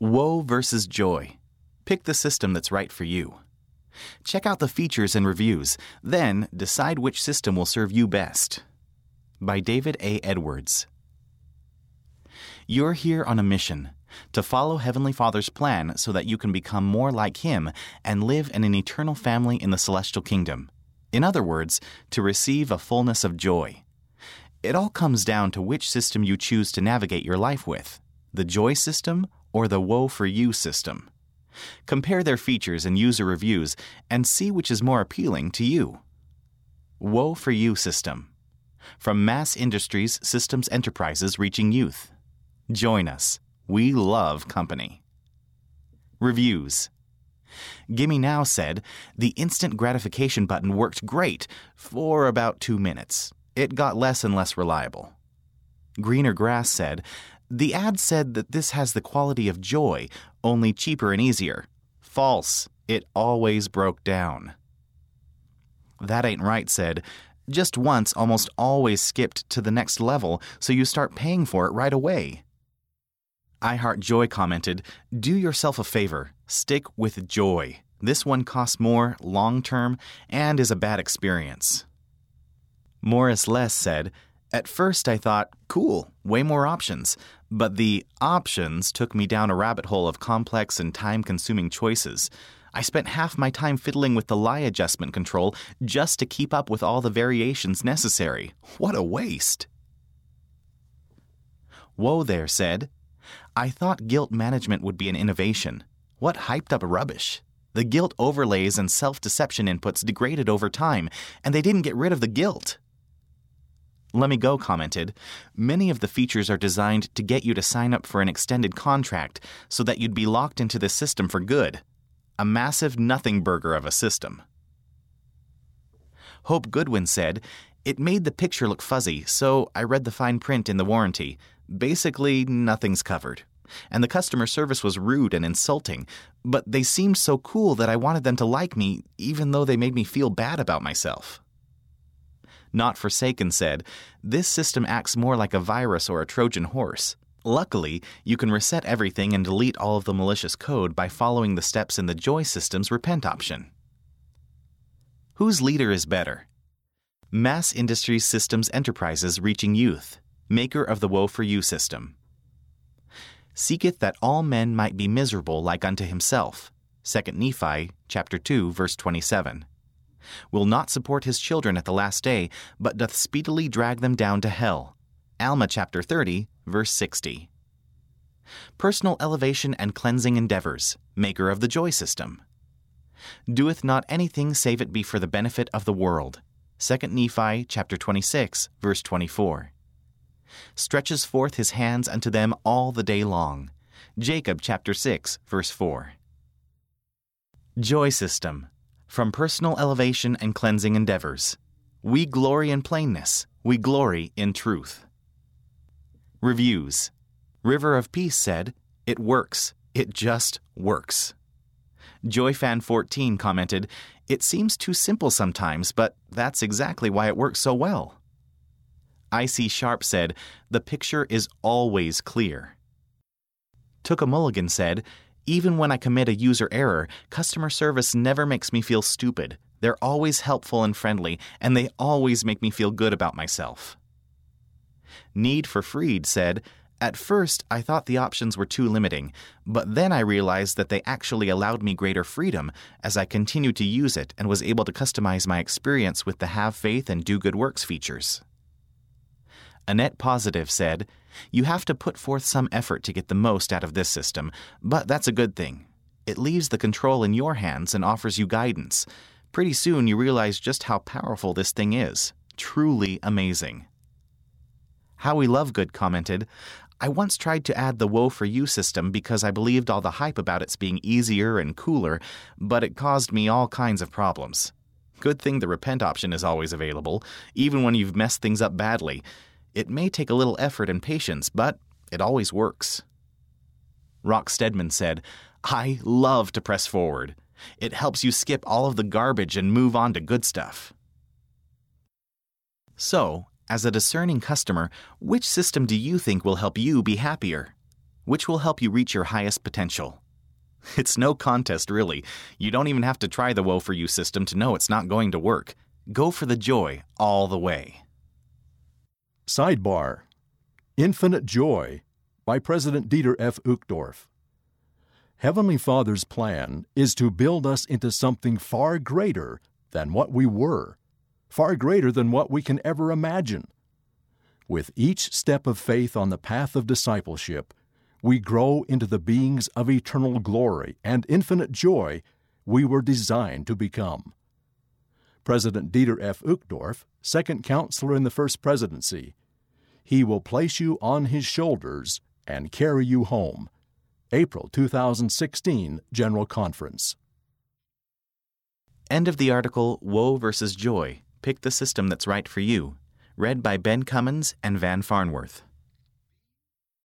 Woe versus joy. Pick the system that's right for you. Check out the features and reviews, then decide which system will serve you best. By David A. Edwards. You're here on a mission to follow Heavenly Father's plan so that you can become more like Him and live in an eternal family in the celestial kingdom. In other words, to receive a fullness of joy. It all comes down to which system you choose to navigate your life with, the joy system or the woe for you system. Compare their features and user reviews and see which is more appealing to you. Woe for you system. From Mass Industries Systems Enterprises reaching youth. Join us. We love company. Reviews. Gimme Now said, the instant gratification button worked great for about 2 minutes. It got less and less reliable. Greener Grass said, the ad said that this has the quality of joy, only cheaper and easier. False. It always broke down. That Ain't Right said, just once almost always skipped to the next level, so you start paying for it right away. I Heart Joy commented, do yourself a favor. Stick with joy. This one costs more, long-term, and is a bad experience. Morris Less said, at first I thought, cool, way more options. But the options took me down a rabbit hole of complex and time-consuming choices. I spent half my time fiddling with the lie adjustment control just to keep up with all the variations necessary. What a waste. Whoa there said, I thought guilt management would be an innovation. What hyped up rubbish. The guilt overlays and self-deception inputs degraded over time, and they didn't get rid of the guilt. Let Me Go commented, many of the features are designed to get you to sign up for an extended contract so that you'd be locked into this system for good. A massive nothing burger of a system. Hope Goodwin said, it made the picture look fuzzy, so I read the fine print in the warranty. Basically, nothing's covered. And the customer service was rude and insulting, but they seemed so cool that I wanted them to like me, even though they made me feel bad about myself. Not Forsaken said, this system acts more like a virus or a Trojan horse. Luckily, you can reset everything and delete all of the malicious code by following the steps in the Joy system's repent option. Whose leader is better? Mass Industries Systems Enterprises reaching youth, maker of the Woe for You system. Seeketh that all men might be miserable like unto himself. 2 Nephi, chapter 2, verse 27. Will not support his children at the last day, but doth speedily drag them down to hell. Alma chapter 30, verse 60. Personal elevation and cleansing endeavors, maker of the Joy system. Doeth not anything save it be for the benefit of the world. 2 Nephi chapter 26, verse 24. Stretches forth his hands unto them all the day long. Jacob chapter 6, verse 4. Joy system. From personal elevation and cleansing endeavors. We glory in plainness. We glory in truth. Reviews. River of Peace said, it works. It just works. JoyFan14 commented, it seems too simple sometimes, but that's exactly why it works so well. IC Sharp said, the picture is always clear. Took a Mulligan said, even when I commit a user error, customer service never makes me feel stupid. They're always helpful and friendly, and they always make me feel good about myself. Need for Freed said, at first I thought the options were too limiting, but then I realized that they actually allowed me greater freedom as I continued to use it and was able to customize my experience with the Have Faith and Do Good Works features. Annette Positive said, you have to put forth some effort to get the most out of this system, but that's a good thing. It leaves the control in your hands and offers you guidance. Pretty soon you realize just how powerful this thing is. Truly amazing. Howie Lovegood commented, I once tried to add the Woe for You system because I believed all the hype about its being easier and cooler, but it caused me all kinds of problems. Good thing the repent option is always available, even when you've messed things up badly. It may take a little effort and patience, but it always works. Rock Stedman said, I love to press forward. It helps you skip all of the garbage and move on to good stuff. So, as a discerning customer, which system do you think will help you be happier? Which will help you reach your highest potential? It's no contest, really. You don't even have to try the Woe For You system to know it's not going to work. Go for the joy all the way. Sidebar: Infinite Joy by President Dieter F. Uchtdorf. Heavenly Father's plan is to build us into something far greater than what we were, far greater than what we can ever imagine. With each step of faith on the path of discipleship, we grow into the beings of eternal glory and infinite joy we were designed to become. President Dieter F. Uchtdorf, second counselor in the First Presidency. He will place you on his shoulders and carry you home. April 2016 General Conference. End of the article Woe versus Joy. Pick the system that's right for you. Read by Ben Cummins and Van Farnworth.